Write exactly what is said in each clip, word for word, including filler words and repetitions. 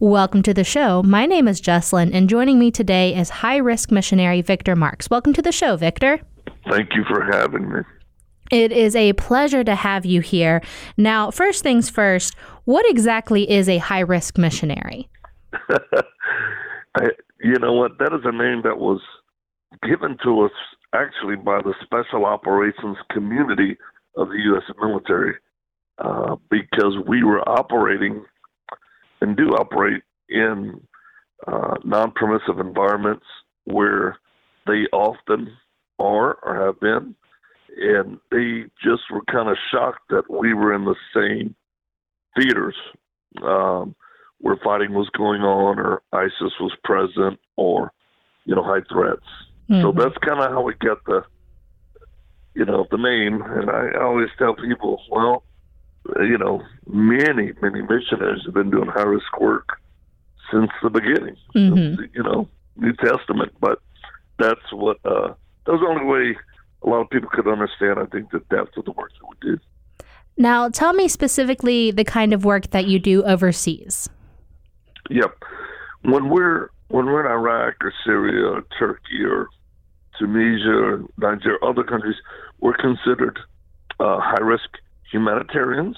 Welcome to the show. My name is Jesslyn, and joining me today is high-risk missionary Victor Marks. Welcome to the show, Victor. Thank you for having me. It is a pleasure to have you here. Now, first things first, what exactly is a high-risk missionary? I, you know what? That is a name that was given to us actually by the Special Operations community of the U S military uh, because we were operating and do operate in uh, non-permissive environments where they often are or have been. And they just were kind of shocked that we were in the same theaters um, where fighting was going on or ISIS was present or, you know, high threats. Mm-hmm. So that's kind of how we get the, you know, the name. And I always tell people, well, you know, many, many missionaries have been doing high-risk work since the beginning, mm-hmm. you know, New Testament. But that's what, uh, that was the only way a lot of people could understand, I think, the depth of the work that we do. Now, tell me specifically the kind of work that you do overseas. Yep. When we're when we're in Iraq or Syria or Turkey or Tunisia or Nigeria, other countries, we're considered uh, high-risk humanitarians,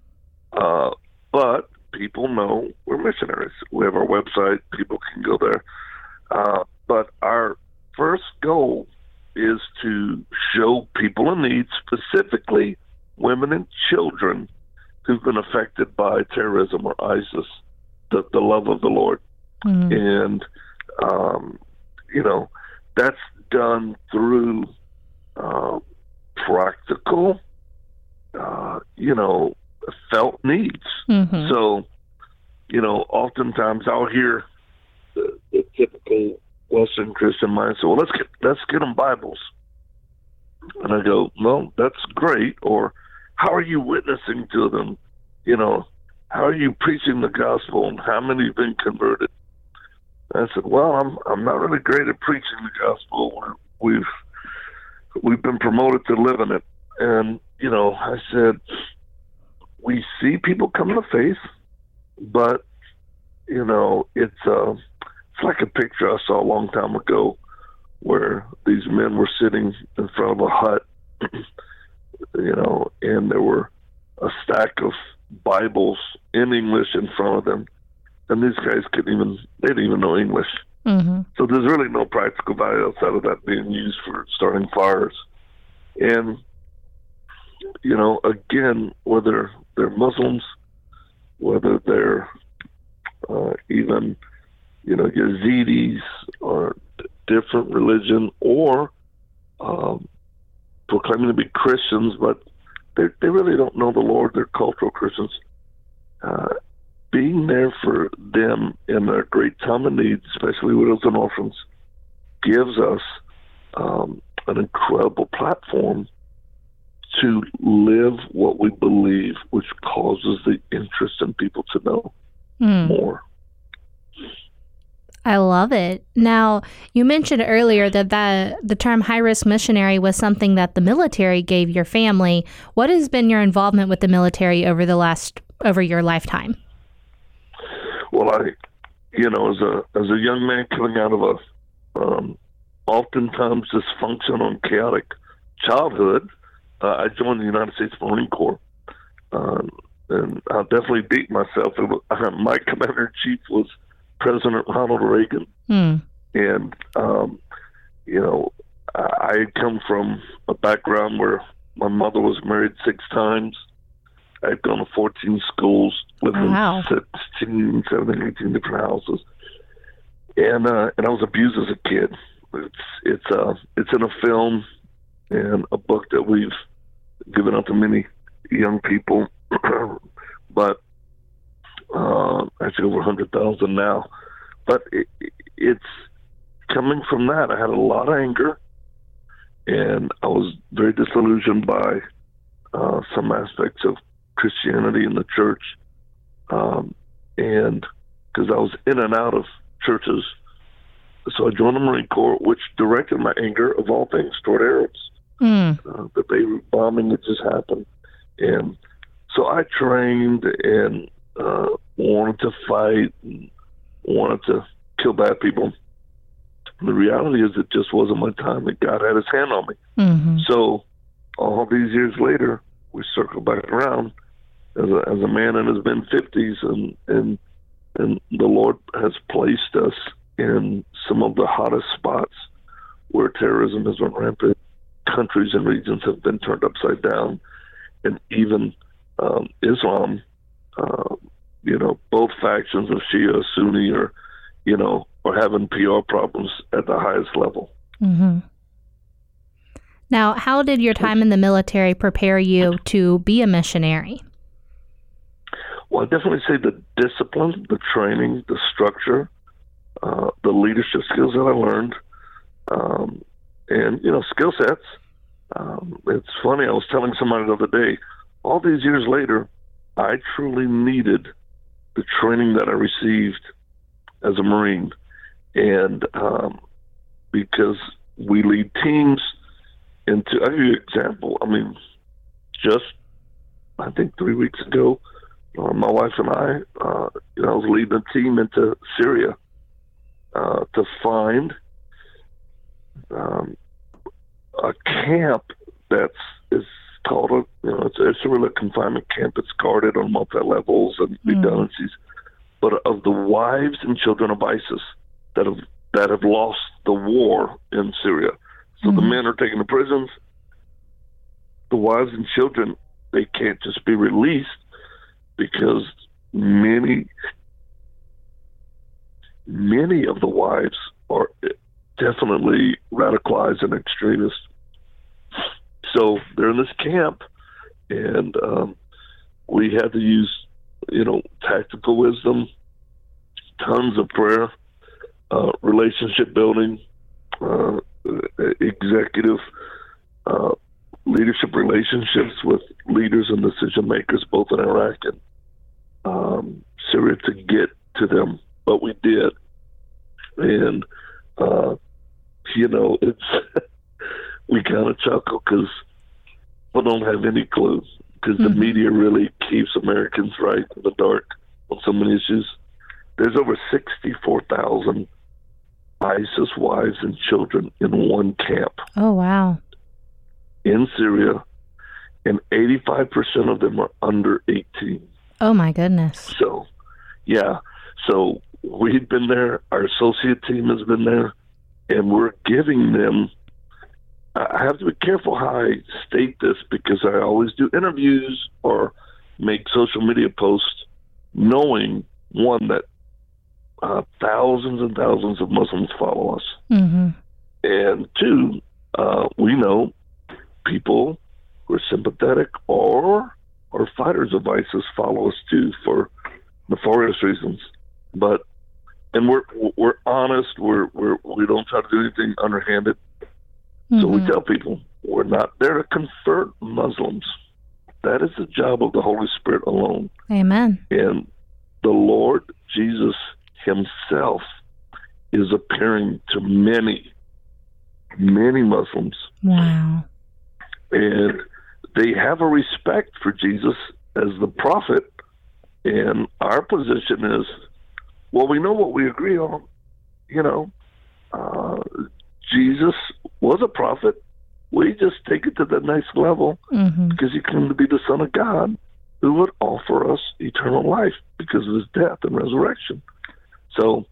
uh, but people know we're missionaries. We have our website. People can go there. Uh, but our first goal is to show people in need, specifically women and children who've been affected by terrorism or ISIS, the, the love of the Lord. Mm-hmm. And, um, you know, that's done through uh, practical, uh, you know, felt needs. Mm-hmm. So, you know, oftentimes I'll hear the, the typical Western Christian mind say, well, let's get let's get them Bibles. And I go, well, that's great. Or how are you witnessing to them? You know, how are you preaching the gospel and how many have been converted? And I said, well, I'm I'm not really great at preaching the gospel. We've we've been promoted to live in it. And, you know, I said, we see people come to faith, but, you know, it's uh, it's like a picture I saw a long time ago where these men were sitting in front of a hut, you know, and there were a stack of Bibles in English in front of them. And these guys couldn't even, they didn't even know English. Mm-hmm. So there's really no practical value outside of that being used for starting fires. And, you know, again, whether they're Muslims, whether they're uh, even, you know, Yazidis or d- different religion or um, proclaiming to be Christians, but they they really don't know the Lord. They're cultural Christians. Uh, being there for them in their great time of need, especially widows and orphans, gives us um, an incredible platform to live what we believe, which causes the interest in people to know mm. more. I love it. Now, you mentioned earlier that, that the term high-risk missionary was something that the military gave your family. What has been your involvement with the military over the last, over your lifetime? Well, I, you know, as a as a young man coming out of a um, oftentimes dysfunctional and chaotic childhood, uh, I joined the United States Marine Corps. Um, and I definitely beat myself. It was, uh, my commander-in-chief was President Ronald Reagan. Mm. And, um, you know, I had come from a background where my mother was married six times. I had gone to fourteen schools, lived wow. in sixteen, seventeen, eighteen different houses. And uh, and I was abused as a kid. It's it's uh it's in a film and a book that we've given out to many young people. But uh, actually over one hundred thousand now. But it, it's coming from that. I had a lot of anger, and I was very disillusioned by uh, some aspects of Christianity in the church. Um, and because I was in and out of churches. So I joined the Marine Corps, which directed my anger, of all things, toward Arabs. Mm. Uh, the Beirut bombing that just happened. And so I trained and uh, wanted to fight, and wanted to kill bad people. The reality is it just wasn't my time, and God had his hand on me. Mm-hmm. So all these years later, we circle back around as a, as a man in his mid-fifties, and, and, and the Lord has placed us in some of the hottest spots where terrorism has run rampant. Countries and regions have been turned upside down, and even um, Islam, uh, you know, both factions of Shia, Sunni, are, you know, are having P R problems at the highest level. Mm-hmm. Now, how did your time in the military prepare you to be a missionary? Well, I definitely say the discipline, the training, the structure, uh, the leadership skills that I learned, um, and, you know, skill sets. Um, it's funny, I was telling somebody the other day, all these years later, I truly needed the training that I received as a Marine. And um, because we lead teams into, I'll give you an example. I mean, just, I think three weeks ago, uh, my wife and I, uh, you know, I was leading a team into Syria uh, to find um, a camp that's is called a, you know, it's, it's a really confinement camp. It's guarded on multi levels and redundancies, mm. but of the wives and children of ISIS that have that have lost the war in Syria. So mm. the men are taken to prisons. The wives and children, they can't just be released because many many of the wives are definitely radicalized and extremists. So they're in this camp, and um, we had to use, you know, tactical wisdom, tons of prayer, uh, relationship building, uh, executive uh, leadership relationships with leaders and decision makers, both in Iraq and um, Syria, to get to them. But we did, and uh, you know, it's. We kind of chuckle because we don't have any clue, because mm-hmm. the media really keeps Americans right in the dark on so many issues. There's over sixty-four thousand ISIS wives and children in one camp. Oh, wow. In Syria, and eighty-five percent of them are under eighteen. Oh, my goodness. So, yeah. So we've been there. Our associate team has been there, and we're giving them, I have to be careful how I state this, because I always do interviews or make social media posts knowing, one, that uh, thousands and thousands of Muslims follow us. Mm-hmm. And two, uh, we know people who are sympathetic or or fighters of ISIS follow us too for nefarious reasons. But and we're we're honest. We're we're we don't try to do anything underhanded. So mm-hmm. we tell people we're not there to convert Muslims. That is the job of the Holy Spirit alone. Amen. And the Lord Jesus himself is appearing to many, many Muslims. Wow. And they have a respect for Jesus as the prophet. And our position is, well, we know what we agree on. You know, uh, Jesus was a prophet. We just take it to the next level mm-hmm. because he claimed to be the Son of God who would offer us eternal life because of his death and resurrection. So,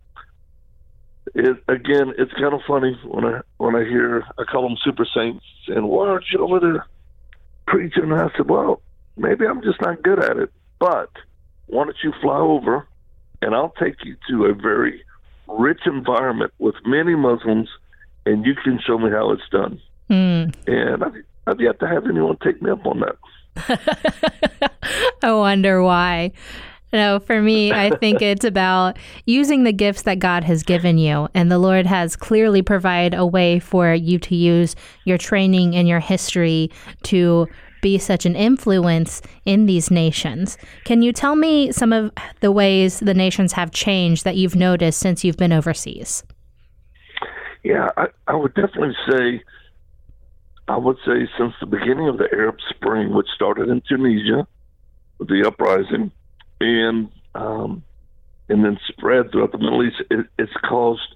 it, again, it's kind of funny when I when I hear, I call them super saints, and why aren't you over there preaching? And I said, well, maybe I'm just not good at it, but why don't you fly over and I'll take you to a very rich environment with many Muslims, and you can show me how it's done. Mm. And I've, I've yet to have anyone take me up on that. I wonder why. No, for me, I think it's about using the gifts that God has given you. And the Lord has clearly provided a way for you to use your training and your history to be such an influence in these nations. Can you tell me some of the ways the nations have changed that you've noticed since you've been overseas? Yeah, I, I would definitely say, I would say since the beginning of the Arab Spring, which started in Tunisia, with the uprising, and um, and then spread throughout the Middle East, it, it's caused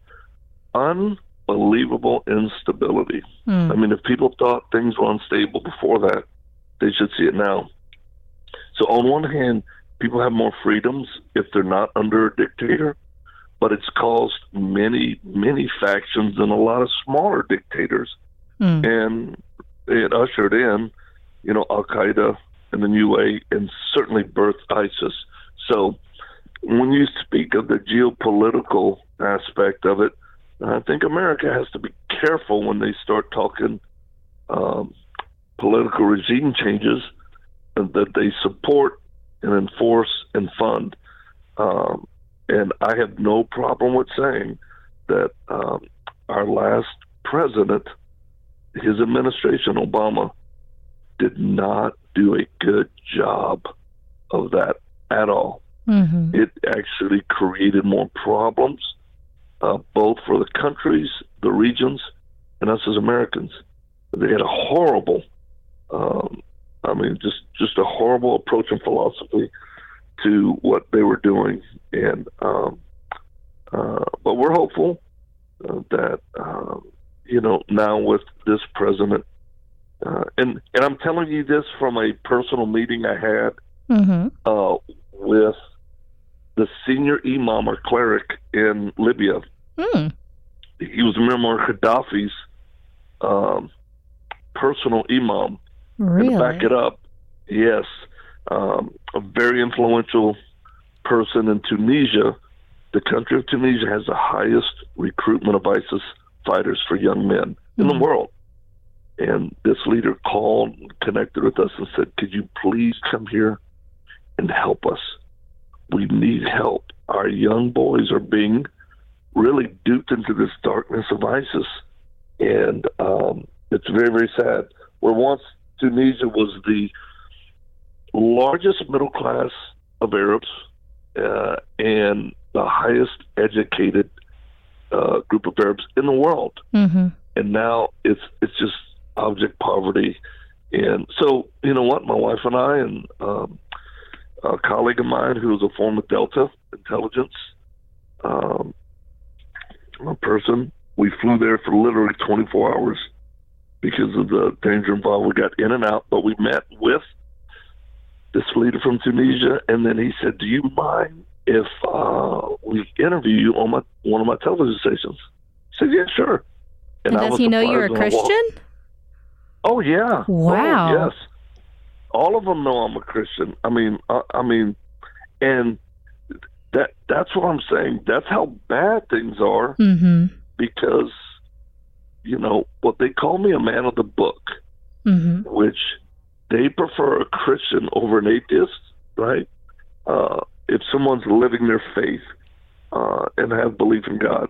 unbelievable instability. Mm. I mean, if people thought things were unstable before that, they should see it now. So on one hand, people have more freedoms if they're not under a dictator, but it's caused many, many factions and a lot of smaller dictators. Mm. And it ushered in, you know, Al-Qaeda and the new way, and certainly birthed ISIS. So when you speak of the geopolitical aspect of it, I think America has to be careful when they start talking um, political regime changes that they support and enforce and fund. Um, and I have no problem with saying that um, our last president, his administration, Obama, did not do a good job of that at all. Mm-hmm. It actually created more problems, uh, both for the countries, the regions, and us as Americans. They had a horrible, um, I mean, just, just a horrible approach and philosophy to what they were doing. And um, uh, but we're hopeful uh, that, um, you know, now with this president, uh, and, and I'm telling you this from a personal meeting I had Mm-hmm. uh, with the senior imam or cleric in Libya. Mm. He was Muammar Gaddafi's um, personal imam. Really? And to back it up, yes, um, a very influential person in Tunisia. The country of Tunisia has the highest recruitment of ISIS fighters for young men in Mm. the world. And this leader called, connected with us and said, could you please come here and help us? We need help. Our young boys are being really duped into this darkness of ISIS. And um, it's very, very sad. Where once Tunisia was the largest middle class of Arabs uh, and the highest educated uh, group of Arabs in the world. Mm-hmm. And now it's it's just object poverty. And so, you know what, my wife and I and um, a colleague of mine who was a former Delta intelligence um, a person, we flew there for literally twenty-four hours because of the danger involved. We got in and out, but we met with this leader from Tunisia, and then he said, do you mind if uh, we interview you on my one of my television stations? I said, yeah, sure. And, and does he know you're a Christian? Oh, yeah. Wow. Oh, yes. All of them know I'm a Christian. I mean, I, I mean, and that that's what I'm saying. That's how bad things are Mm-hmm. because, you know, what they call me a man of the book, Mm-hmm. which they prefer a Christian over an atheist, right? Uh, if someone's living their faith uh, and have belief in God.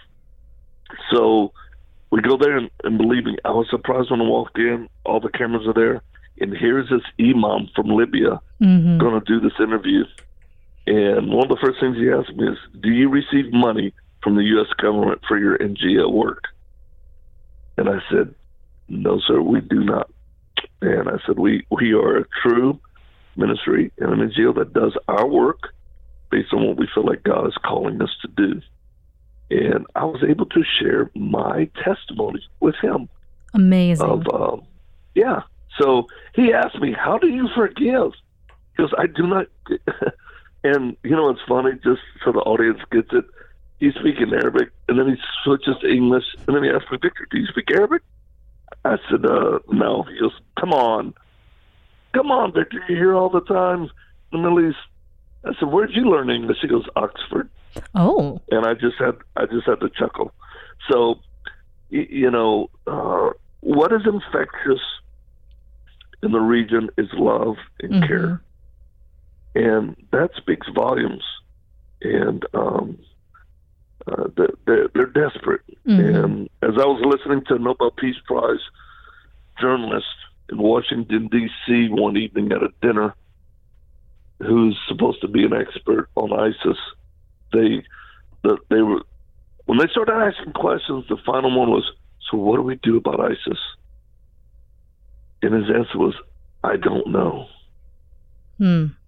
So we go there and, and believing. I was surprised when I walked in. All the cameras are there. And here's this imam from Libya Mm-hmm. going to do this interview. And one of the first things he asked me is, do you receive money from the U S government for your N G O work? And I said, no, sir, we do not. And I said, we, we are a true ministry and an N G O that does our work based on what we feel like God is calling us to do. And I was able to share my testimony with him. Amazing. Of, um, yeah. So he asked me, how do you forgive? Because I do not. And, you know, it's funny, just so the audience gets it. He's speaking Arabic, and then he switches to English, and then he asks me, Victor, do you speak Arabic? I said, uh, no. He goes, come on. Come on, Victor, you're here all the time in the Middle East. I said, where'd you learn English? He goes, Oxford. Oh. And I just had I just had to chuckle. So, y- you know, uh, what is infectious in the region is love and Mm-hmm. care. And that speaks volumes. And um, uh, they're, they're desperate. Mm-hmm. And as I was listening to a Nobel Peace Prize journalist in Washington, D C one evening at a dinner who's supposed to be an expert on ISIS, they, the, they were, when they started asking questions, the final one was, so what do we do about ISIS? And his answer was, I don't know. Mm.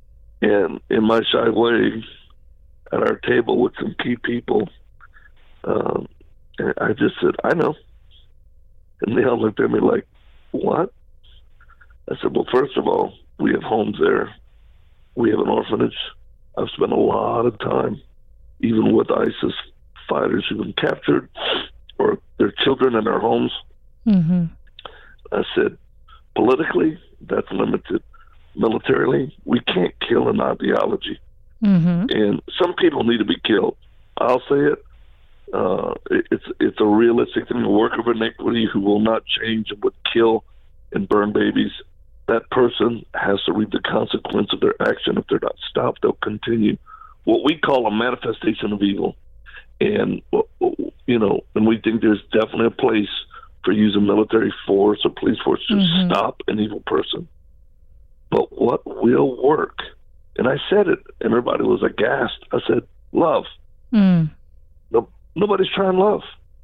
And in my shy way, at our table with some key people, um, I just said, I know. And they all looked at me like, what? I said, well, first of all, we have homes there. We have an orphanage. I've spent a lot of time, even with ISIS fighters who've been captured or their children in our homes. Mm-hmm. I said, politically, that's limited. Militarily, we can't kill an ideology. Mm-hmm. And some people need to be killed. I'll say it. Uh, it it's it's a realistic thing. A worker of iniquity who will not change and would kill and burn babies. That person has to reap the consequence of their action. If they're not stopped, they'll continue. What we call a manifestation of evil. And, you know, and we think there's definitely a place for using military force or police force to mm-hmm. stop an evil person. But what will work? And I said it, and everybody was aghast. I said, love. Mm. No, nobody's trying love.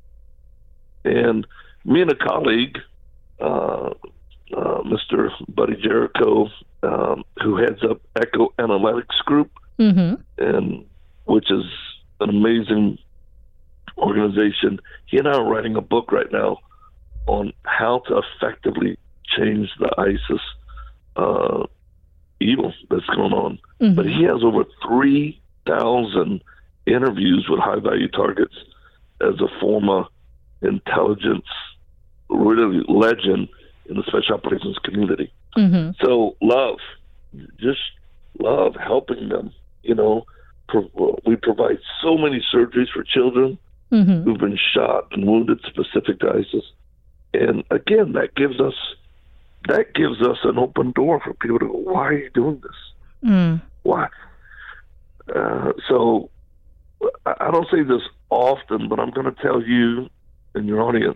And me and a colleague, uh, uh, Mister Buddy Jericho, um, who heads up Echo Analytics Group, mm-hmm. and which is an amazing organization. He and I are writing a book right now on how to effectively change the ISIS uh, evil that's going on. Mm-hmm. But he has over three thousand interviews with high-value targets as a former intelligence really legend in the special operations community. Mm-hmm. So love, just love, helping them. You know, pro- we provide so many surgeries for children mm-hmm. who've been shot and wounded specific to ISIS. And again, that gives us that gives us an open door for people to go, why are you doing this? Mm. Why? Uh, so I don't say this often, but I'm going to tell you and your audience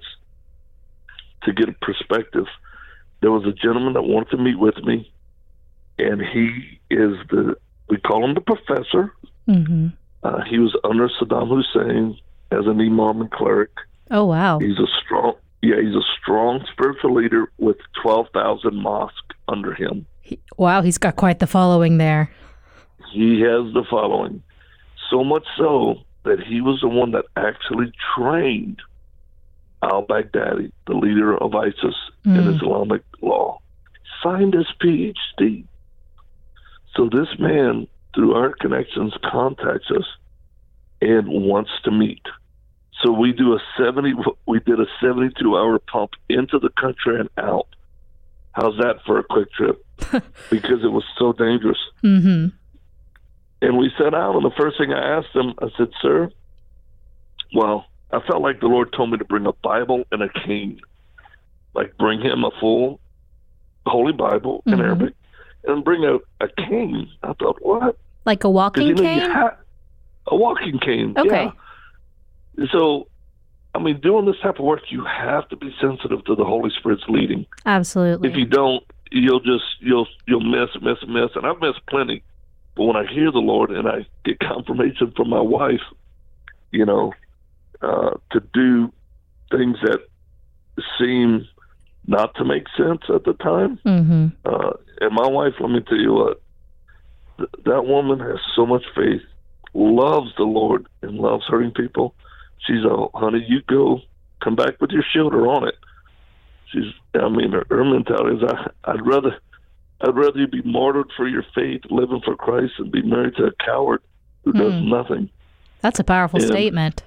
to get a perspective. There was a gentleman that wanted to meet with me, and he is the, we call him the professor. Mm-hmm. Uh, he was under Saddam Hussein as an imam and cleric. Oh, wow. He's a strong, yeah, he's a strong spiritual leader with twelve thousand mosques under him. He, wow, he's got quite the following there. He has the following. So much so that he was the one that actually trained al-Baghdadi, the leader of ISIS mm. in Islamic law, signed his P H D. So this man, through our connections, contacts us and wants to meet. So we do a seventy. We did a seventy-two hour pump into the country and out. How's that for a quick trip? Because it was so dangerous. Mm-hmm. And we set out, and the first thing I asked him, I said, "Sir, well, I felt like the Lord told me to bring a Bible and a cane, like bring him a full Holy Bible in mm-hmm. Arabic, and bring a, a cane." I thought, what? Like a walking you know, cane? Ha- a walking cane. Okay. Yeah. So, I mean, doing this type of work, you have to be sensitive to the Holy Spirit's leading. Absolutely. If you don't, you'll just you'll you'll miss, miss, miss. And I've missed plenty. But when I hear the Lord and I get confirmation from my wife, you know, uh, to do things that seem not to make sense at the time. Mm-hmm. Uh, and my wife, let me tell you what, th- that woman has so much faith, loves the Lord, and loves hurting people. She's a, honey, you go, come back with your shoulder on it. She's, I mean, her, her mentality is, I, I'd rather, I'd rather you be martyred for your faith, living for Christ, and be married to a coward who mm. does nothing. That's a powerful and, statement.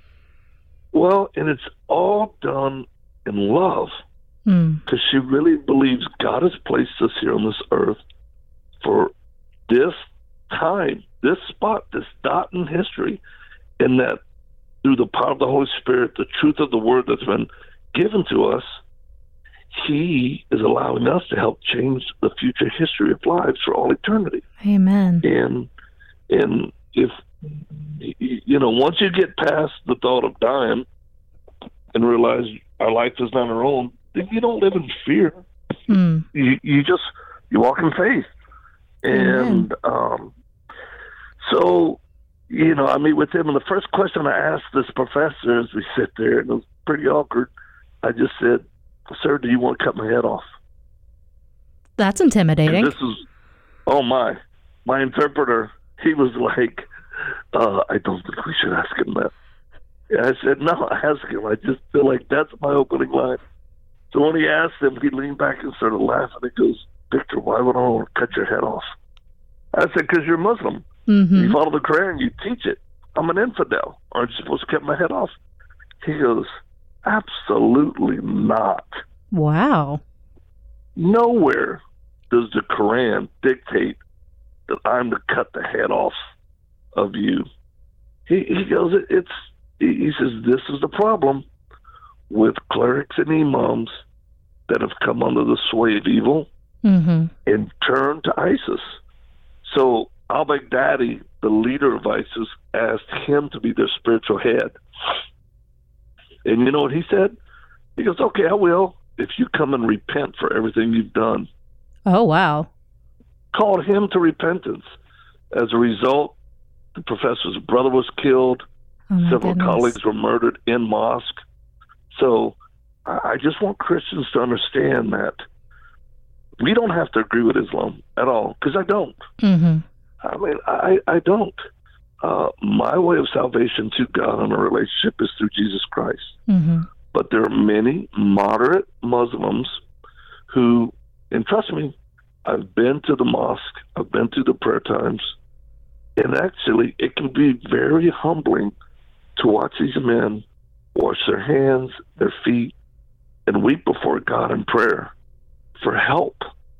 Well, and it's all done in love, because mm. she really believes God has placed us here on this earth for this time, this spot, this dot in history, and that through the power of the Holy Spirit, the truth of the word that's been given to us, he is allowing us to help change the future history of lives for all eternity. Amen. And and if, you know, once you get past the thought of dying and realize our life is not our own, then you don't live in fear. Mm. You, you just, you walk in faith. And um, so, you know, I meet with him, and the first question I asked this professor as we sit there, and it was pretty awkward, I just said, "Sir, do you want to cut my head off?" That's intimidating. And this is, oh my. my interpreter, he was like, uh, I don't think we should ask him that. And I said, no, ask him. I just feel like that's my opening line. So when he asked him, he leaned back and started laughing. He goes, Victor, why would I want to cut your head off? I said, because you're Muslim. Mm-hmm. You follow the Quran, you teach it. I'm an infidel. Aren't you supposed to cut my head off? He goes, absolutely not. Wow. Nowhere does the Quran dictate that I'm to cut the head off of you. He, he goes, it, it's, he says, this is the problem with clerics and imams that have come under the sway of evil mm-hmm. and turned to ISIS. So al-Baghdadi, the leader of ISIS, asked him to be their spiritual head. And you know what he said? He goes, okay, I will, if you come and repent for everything you've done. Oh, wow. Called him to repentance. As a result, the professor's brother was killed. Oh, Several goodness. colleagues were murdered in mosque. So I just want Christians to understand that we don't have to agree with Islam at all, because I don't. Mm-hmm. I mean, I, I don't. Uh, my way of salvation to God and a relationship is through Jesus Christ. Mm-hmm. But there are many moderate Muslims who, and trust me, I've been to the mosque, I've been to the prayer times, and actually it can be very humbling to watch these men wash their hands, their feet, and weep before God in prayer for help.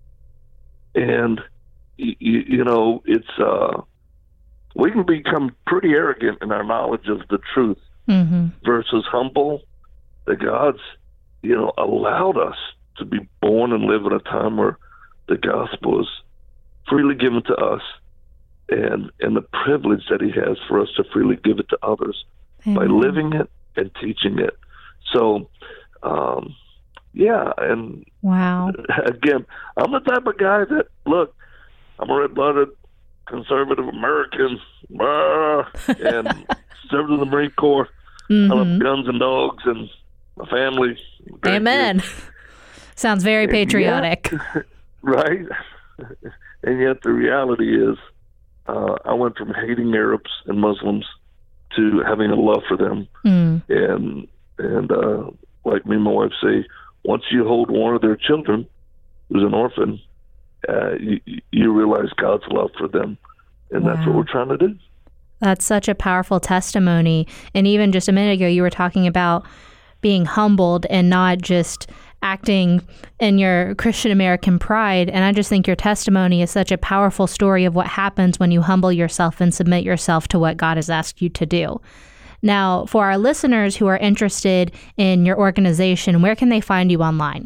And, you, you know, it's, uh, we can become pretty arrogant in our knowledge of the truth mm-hmm. versus humble. That God's, you know, allowed us to be born and live in a time where the gospel is freely given to us, and and the privilege that he has for us to freely give it to others. Amen. By living it and teaching it. So, um, yeah, and wow. Again, I'm the type of guy that, look, I'm a red-blooded conservative American, uh, and served in the Marine Corps. Mm-hmm. I love guns and dogs and my family. Amen. Kids. Sounds very patriotic. Yet, right? And yet the reality is, uh, I went from hating Arabs and Muslims to having a love for them. Mm. And, and uh, like me and my wife say, once you hold one of their children who's an orphan, uh, you, you realize God's love for them. And wow. That's what we're trying to do. That's such a powerful testimony. And even just a minute ago, you were talking about being humbled and not just acting in your Christian American pride. And I just think your testimony is such a powerful story of what happens when you humble yourself and submit yourself to what God has asked you to do. Now, for our listeners who are interested in your organization, where can they find you online?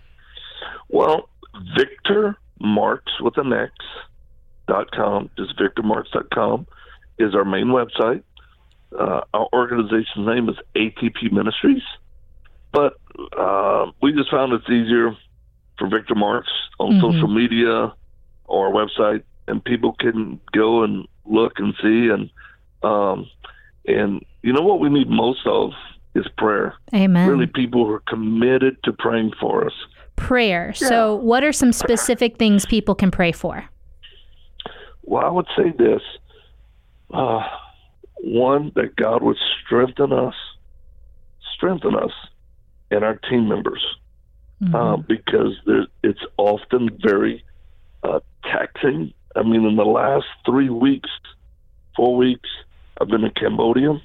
Well, Victor Marx with an X dot com, just victor marx dot com is our main website. Uh, our organization's name is A T P Ministries, but uh, we just found it's easier for Victor Marx on mm-hmm. social media or our website, and people can go and look and see. And um, and you know what we need most of is prayer. Amen. Really, people who are committed to praying for us. Prayer. Yeah. So what are some specific things people can pray for? Well, I would say this. Uh, one, that God would strengthen us, strengthen us and our team members, mm-hmm. uh, because there, it's often very uh, taxing. I mean, in the last three weeks, four weeks, I've been in Cambodia,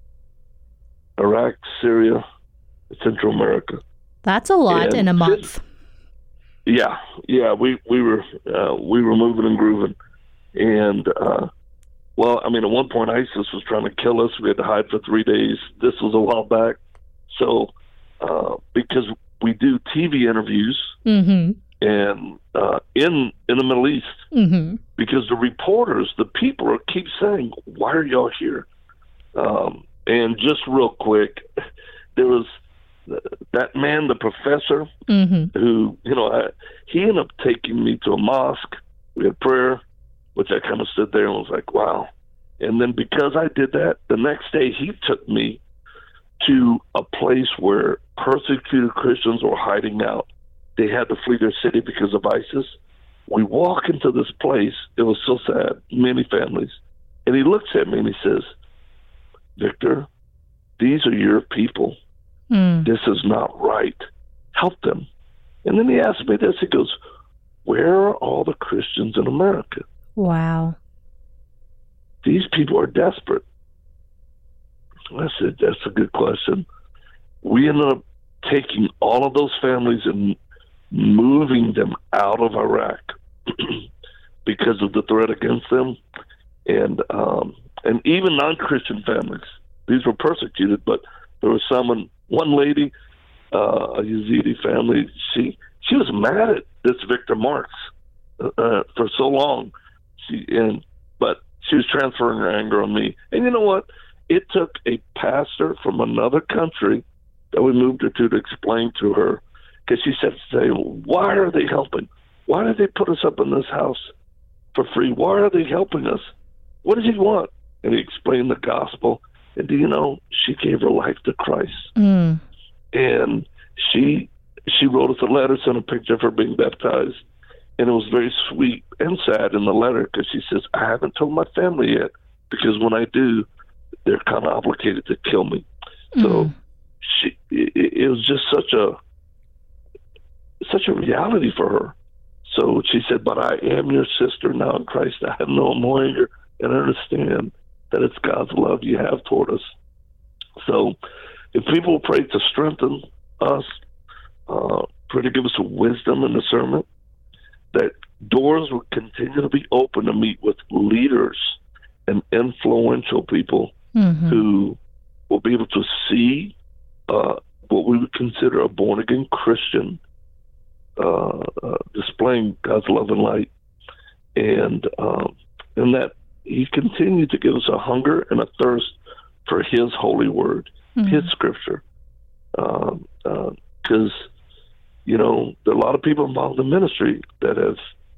Iraq, Syria, Central America. That's a lot and in a month. Just, yeah, yeah, we we were uh, we were moving and grooving, and uh, well, I mean, at one point ISIS was trying to kill us. We had to hide for three days. This was a while back, so uh, because we do T V interviews mm-hmm. and uh, in in the Middle East, mm-hmm. because the reporters, the people, are keep saying, "Why are y'all here?" Um, and just real quick, there was. That man, the professor, mm-hmm. who, you know, I, he ended up taking me to a mosque. We had prayer, which I kind of stood there and was like, wow. And then because I did that, the next day he took me to a place where persecuted Christians were hiding out. They had to flee their city because of ISIS. we walk into this place. It was so sad, many families. And he looks at me and he says, Victor, these are your people. Mm. This is not right. Help them. And then he asked me this. He goes, where are all the Christians in America? Wow. These people are desperate. I said, that's a good question. We ended up taking all of those families and moving them out of Iraq because of the threat against them. And um, and even non-Christian families. These were persecuted, but there was someone, one lady, uh, a Yazidi family, she she was mad at this Victor Marx uh, for so long. She and but she was transferring her anger on me. And you know what? It took a pastor from another country that we moved her to to explain to her, because she said, "Say, why are they helping? Why did they put us up in this house for free? Why are they helping us? What does he want?" And he explained the gospel. And do you know, she gave her life to Christ. Mm. And she she wrote us a letter, sent a picture of her being baptized. And it was very sweet and sad in the letter, because she says, I haven't told my family yet, because when I do, they're kind of obligated to kill me. Mm. So she it, it was just such a such a reality for her. So she said, but I am your sister now in Christ. I have no more anger, and I understand that it's God's love you have toward us. So if people pray to strengthen us, uh, pray to give us wisdom and discernment, that doors will continue to be open to meet with leaders and influential people mm-hmm. who will be able to see uh, what we would consider a born-again Christian uh, uh, displaying God's love and light, and um, and that He continued to give us a hunger and a thirst for His holy word, mm-hmm. His scripture. Because, um, uh, you know, there are a lot of people involved in ministry that have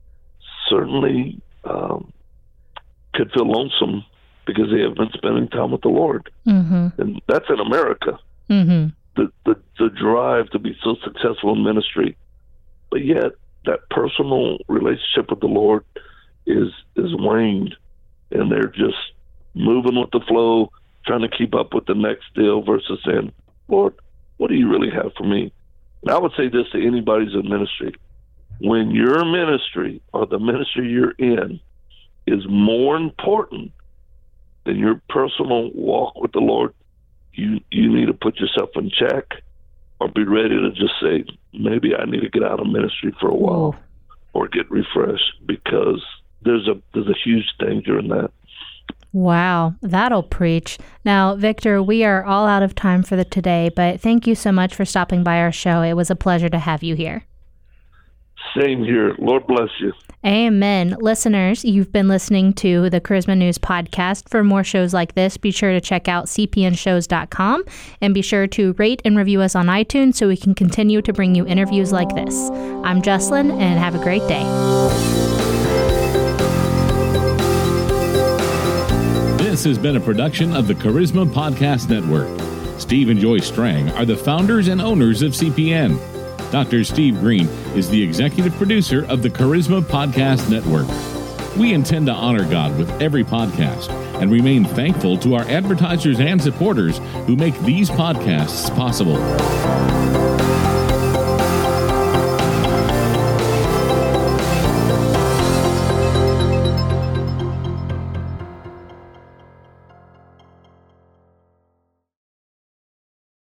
certainly um, could feel lonesome because they have been spending time with the Lord. Mm-hmm. And that's in America. Mm-hmm. The, the, the drive to be so successful in ministry. But yet, that personal relationship with the Lord is is waned. And they're just moving with the flow, trying to keep up with the next deal versus saying, Lord, what do you really have for me? And I would say this to anybody who's in ministry. When your ministry or the ministry you're in is more important than your personal walk with the Lord, you, you need to put yourself in check or be ready to just say, maybe I need to get out of ministry for a while or get refreshed, because There's a there's a huge danger in that. Wow, that'll preach. Now, Victor, we are all out of time for the today, but thank you so much for stopping by our show. It was a pleasure to have you here. Same here. Lord bless you. Amen. Listeners, you've been listening to the Charisma News Podcast. For more shows like this, be sure to check out c p n shows dot com and be sure to rate and review us on iTunes so we can continue to bring you interviews like this. I'm Jocelyn, and have a great day. This has been a production of the Charisma Podcast Network. Steve and Joy Strang are the founders and owners of C P N. Doctor Steve Green is the executive producer of the Charisma Podcast Network. We intend to honor God with every podcast and remain thankful to our advertisers and supporters who make these podcasts possible.